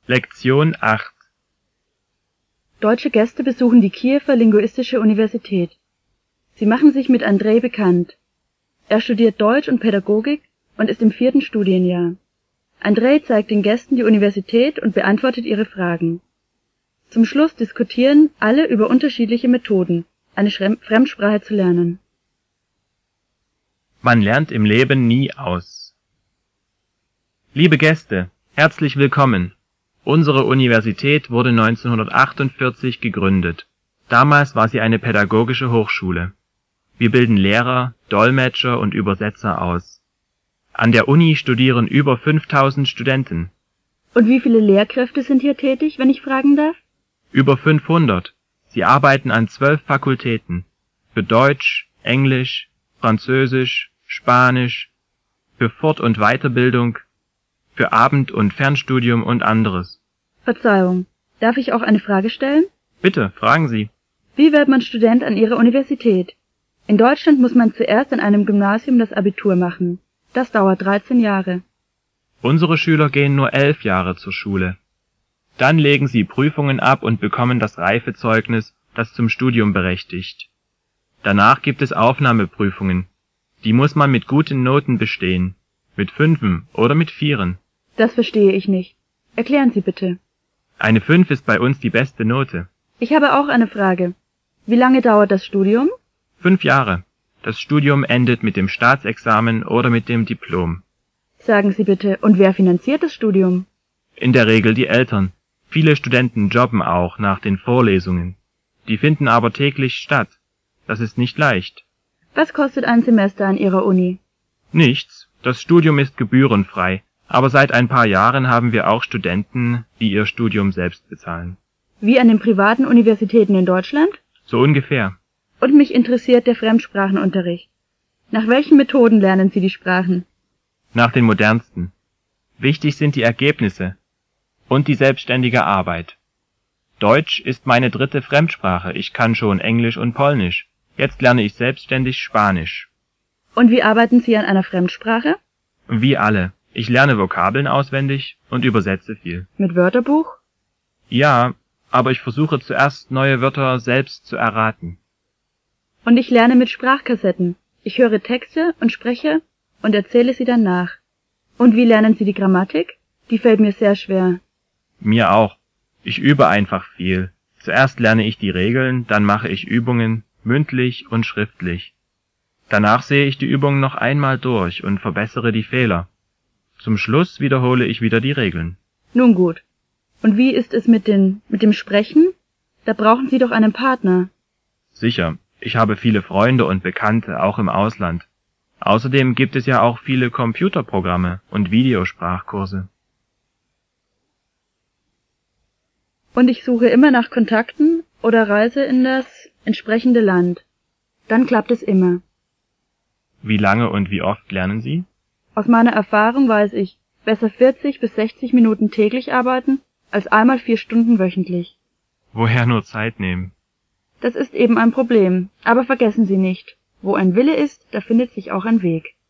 Lektion 8. Deutsche Gäste besuchen die Kiewer Linguistische Universität. Sie machen sich mit Andrej bekannt. Er studiert Deutsch und Pädagogik und ist im 4. Studienjahr. Andrej zeigt den Gästen die Universität und beantwortet ihre Fragen. Zum Schluss diskutieren alle über unterschiedliche Methoden, eine Fremdsprache zu lernen. Man lernt im Leben nie aus. Liebe Gäste, herzlich willkommen. Unsere Universität wurde 1948 gegründet. Damals war sie eine pädagogische Hochschule. Wir bilden Lehrer, Dolmetscher und Übersetzer aus. An der Uni studieren über 5000 Studenten. Und wie viele Lehrkräfte sind hier tätig, wenn ich fragen darf? Über 500. Sie arbeiten an 12 Fakultäten. Für Deutsch, Englisch, Französisch, Spanisch, für Fort- und Weiterbildung, für Abend- und Fernstudium und anderes. Verzeihung, darf ich auch eine Frage stellen? Bitte, fragen Sie. Wie wird man Student an Ihrer Universität? In Deutschland muss man zuerst an einem Gymnasium das Abitur machen. Das dauert 13 Jahre. Unsere Schüler gehen nur 11 Jahre zur Schule. Dann legen sie Prüfungen ab und bekommen das Reifezeugnis, das zum Studium berechtigt. Danach gibt es Aufnahmeprüfungen. Die muss man mit guten Noten bestehen. Mit 5 oder mit 4. Das verstehe ich nicht. Erklären Sie bitte. Eine 5 ist bei uns die beste Note. Ich habe auch eine Frage. Wie lange dauert das Studium? 5 Jahre. Das Studium endet mit dem Staatsexamen oder mit dem Diplom. Sagen Sie bitte, und wer finanziert das Studium? In der Regel die Eltern. Viele Studenten jobben auch nach den Vorlesungen. Die finden aber täglich statt. Das ist nicht leicht. Was kostet ein Semester an Ihrer Uni? Nichts. Das Studium ist gebührenfrei. Aber seit ein paar Jahren haben wir auch Studenten, die ihr Studium selbst bezahlen. Wie an den privaten Universitäten in Deutschland? So ungefähr. Und mich interessiert der Fremdsprachenunterricht. Nach welchen Methoden lernen Sie die Sprachen? Nach den modernsten. Wichtig sind die Ergebnisse und die selbstständige Arbeit. Deutsch ist meine 3. Fremdsprache. Ich kann schon Englisch und Polnisch. Jetzt lerne ich selbstständig Spanisch. Und wie arbeiten Sie an einer Fremdsprache? Wie alle. Ich lerne Vokabeln auswendig und übersetze viel. Mit Wörterbuch? Ja, aber ich versuche zuerst neue Wörter selbst zu erraten. Und ich lerne mit Sprachkassetten. Ich höre Texte und spreche und erzähle sie dann nach. Und wie lernen Sie die Grammatik? Die fällt mir sehr schwer. Mir auch. Ich übe einfach viel. Zuerst lerne ich die Regeln, dann mache ich Übungen, mündlich und schriftlich. Danach sehe ich die Übungen noch einmal durch und verbessere die Fehler. Zum Schluss wiederhole ich wieder die Regeln. Nun gut. Und wie ist es mit dem Sprechen? Da brauchen Sie doch einen Partner. Sicher. Ich habe viele Freunde und Bekannte, auch im Ausland. Außerdem gibt es ja auch viele Computerprogramme und Videosprachkurse. Und ich suche immer nach Kontakten oder reise in das entsprechende Land. Dann klappt es immer. Wie lange und wie oft lernen Sie? Aus meiner Erfahrung weiß ich, besser 40 bis 60 Minuten täglich arbeiten, als einmal 4 Stunden wöchentlich. Woher nur Zeit nehmen? Das ist eben ein Problem, aber vergessen Sie nicht, wo ein Wille ist, da findet sich auch ein Weg.